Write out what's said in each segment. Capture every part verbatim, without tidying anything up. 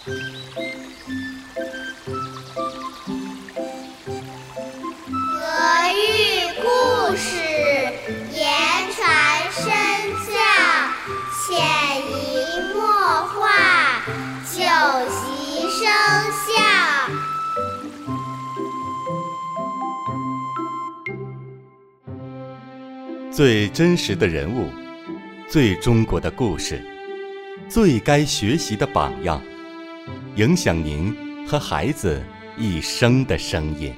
俄语故事言传身教，潜移默化，久习生效。 最真实的人物，最中国的故事，最该学习的榜样，影响您和孩子一生的声音。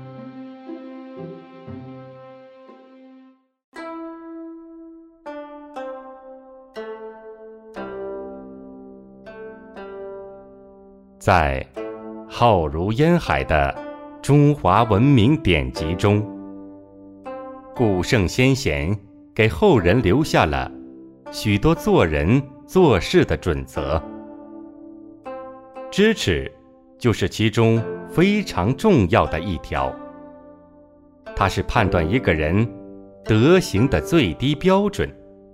在浩如烟海的中华文明典籍中，古圣先贤给后人留下了许多做人做事的准则，知耻就是其中非常重要的一条。它是判断一个人德行的最低标准。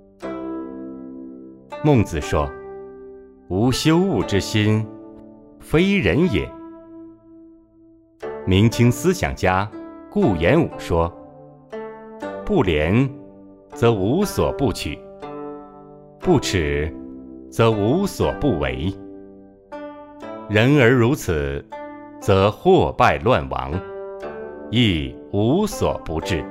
孟子说：“无羞恶之心，非人也。”明清思想家顾炎武说：“不廉，则无所不取；不耻，则无所不为。人而如此，则祸败乱亡，亦无所不至。”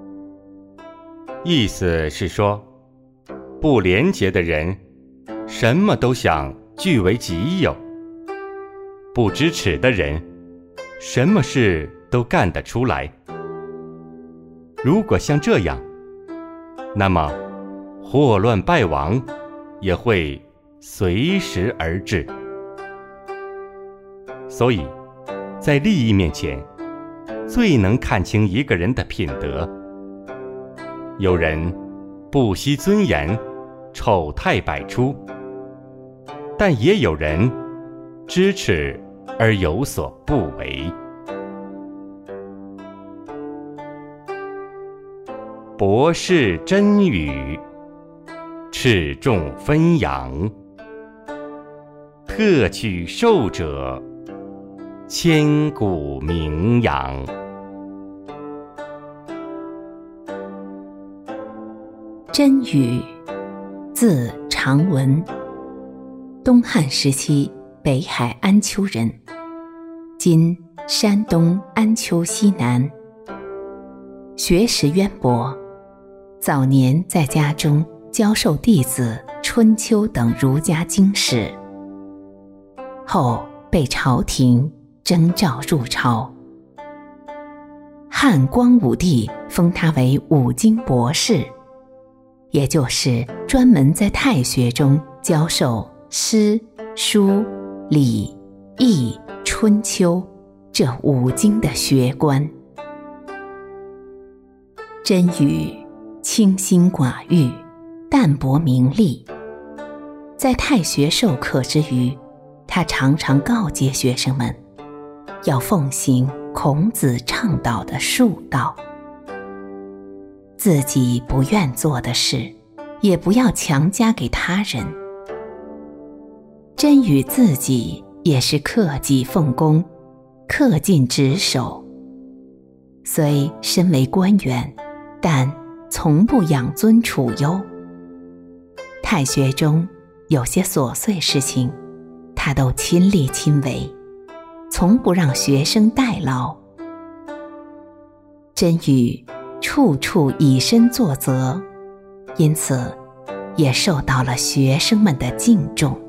意思是说，不廉洁的人，什么都想据为己有；不知耻的人，什么事都干得出来。如果像这样，那么祸乱败亡也会随时而至。所以，在利益面前，最能看清一个人的品德。有人不惜尊严，丑态百出，但也有人知耻而有所不为。博士真语，斥重分养，特取受者，千古名扬。 真语，字长文，东汉时期北海安丘人，今山东安丘西南。学识渊博，早年在家中教授弟子《春秋》等儒家经史，后被朝廷征召入朝。汉光武帝封他为五经博士，也就是专门在太学中教授诗、书、礼、易、春秋这五经的学官。真语清心寡欲，淡泊名利。在太学授课之余，他常常告诫学生们要奉行孔子倡导的术道，自己不愿做的事也不要强加给他人。真语自己也是克己奉公，恪尽职守，虽身为官员，但从不养尊处优。太学中有些琐碎事情，他都亲力亲为，从不让学生代劳。真语处处以身作则，因此也受到了学生们的敬重。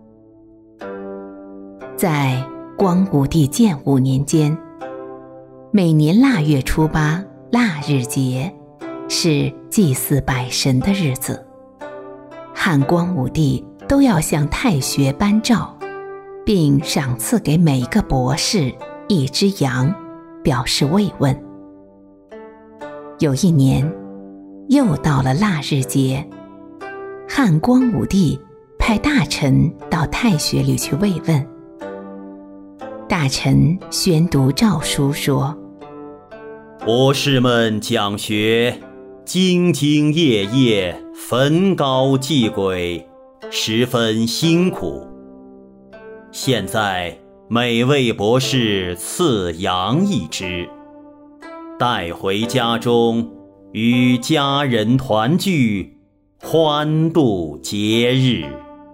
在光武帝建武年间，每年腊月初八腊日节是祭祀百神的日子，汉光武帝都要向太学颁诏，并赏赐给每个博士一只羊，表示慰问。有一年，又到了腊日节，汉光武帝派大臣到太学里去慰问。大臣宣读诏书说：“ 博士们讲学，兢兢业业，焚膏继晷，十分辛苦。 现在每位博士赐羊一只，带回家中，与家人团聚，欢度节日。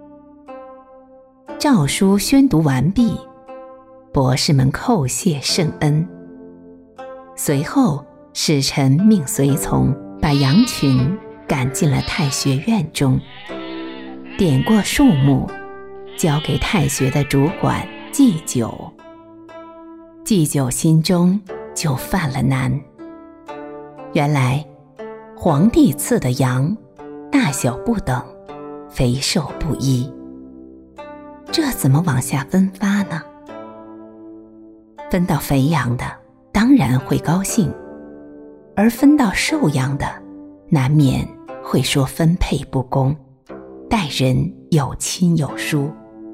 诏书宣读完毕，博士们叩谢圣恩。随后，使臣命随从把羊群赶进了太学院中，点过数目，交给太学的主管祭酒。祭酒心中就犯了难。原来，皇帝赐的羊大小不等，肥瘦不一，这怎么往下分发呢？分到肥羊的当然会高兴，而分到瘦羊的难免会说分配不公，待人有亲有疏。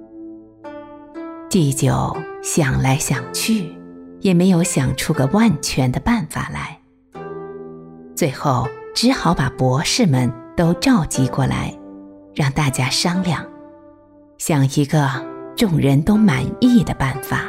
祭酒想来想去，也没有想出个万全的办法来，最后只好把博士们都召集过来，让大家商量，想一个众人都满意的办法。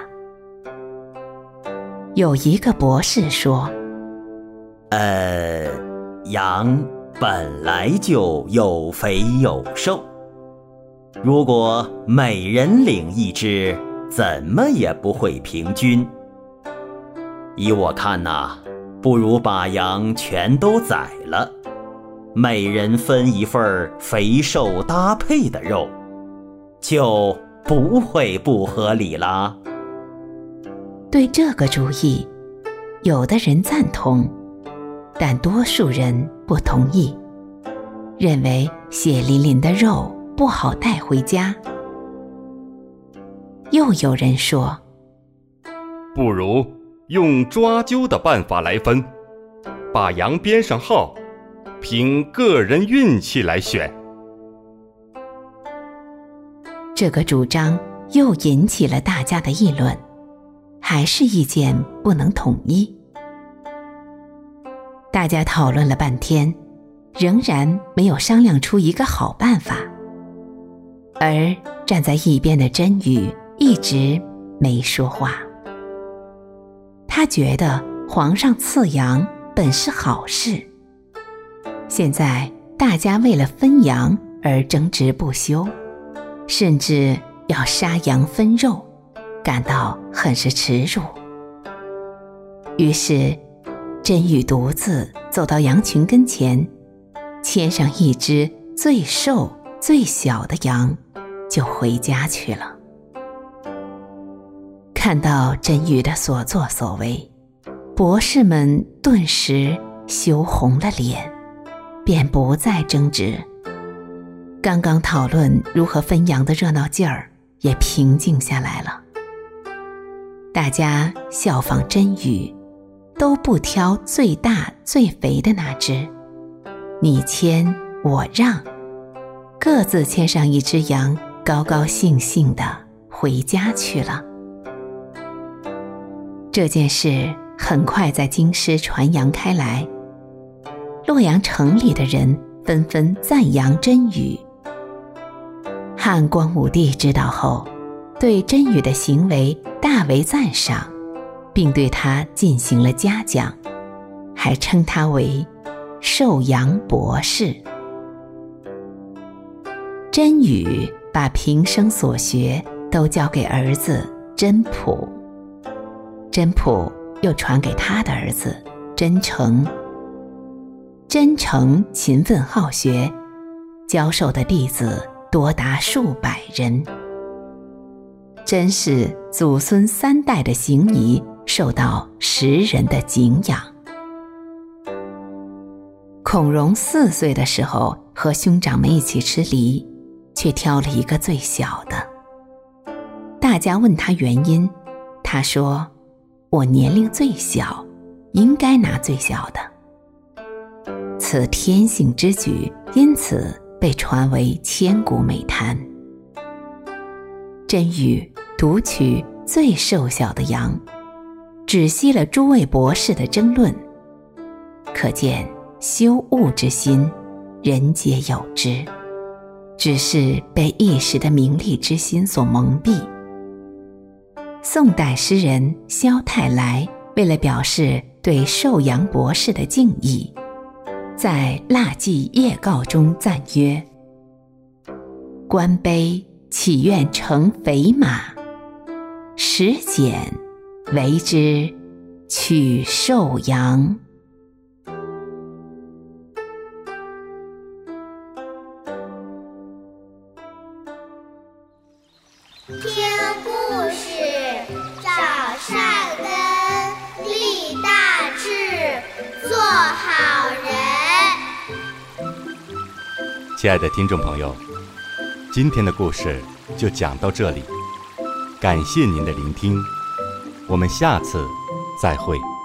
有一个博士说： 呃，羊本来就有肥有瘦，如果每人领一只，怎么也不会平均。依我看呐，不如把羊全都宰了，每人分一份肥瘦搭配的肉，就不会不合理啦。 对这个主意，有的人赞同，但多数人不同意，认为血淋淋的肉不好带回家。又有人说， 不如用抓阄的办法来分，把羊编上号，凭个人运气来选。 这个主张又引起了大家的议论，还是意见不能统一。大家讨论了半天，仍然没有商量出一个好办法。而站在一边的甄宇一直没说话。他觉得皇上赐羊本是好事，现在大家为了分羊而争执不休，甚至要杀羊分肉，感到很是耻辱。于是甄宇独自走到羊群跟前，牵上一只最瘦最小的羊，就回家去了。看到甄宇的所作所为，博士们顿时羞红了脸，便不再争执。刚刚讨论如何分羊的热闹劲儿也平静下来了。大家效仿甄宇，都不挑最大最肥的那只，你牵我让，各自牵上一只羊，高高兴兴地回家去了。这件事很快在京师传扬开来，洛阳城里的人纷纷赞扬甄宇。汉光武帝知道后，对甄宇的行为大为赞赏，并对他进行了嘉奖，还称他为寿阳博士。甄宇把平生所学都交给儿子甄普，甄普又传给他的儿子甄成。甄成勤奋好学，教授的弟子多达数百人，真是祖孙三代的行仪受到时人的敬仰。孔融四岁的时候和兄长们一起吃梨，却挑了一个最小的。大家问他原因，他说：我年龄最小，应该拿最小的。此天性之举，因此被传为千古美谈。甄宇独取最瘦小的羊，止息了诸位博士的争论，可见羞恶之心人皆有之，只是被一时的名利之心所蒙蔽， 宋代诗人萧太来为了表示对寿阳博士的敬意，在《腊祭夜告》中赞曰：官卑岂愿乘肥马，时俭为之取寿阳。 听故事，找善根，立大志，做好人。 亲爱的听众朋友，今天的故事就讲到这里，感谢您的聆听，我们下次再会。